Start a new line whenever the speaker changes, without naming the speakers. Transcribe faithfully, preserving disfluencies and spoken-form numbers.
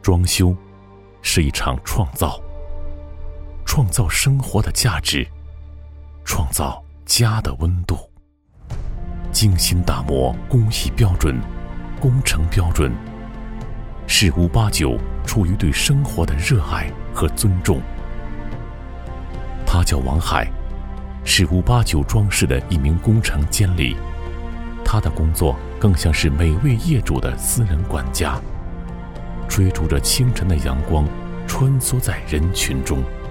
装修是一场创造，创造生活的价值，创造家的温度。精心打磨工艺标准、工程标准，是五八九出于对生活的热爱和尊重。他叫王海，是五八九装饰的一名工程监理，他的工作更像是每位业主的私人管家，追逐着清晨的阳光，穿梭在人群中。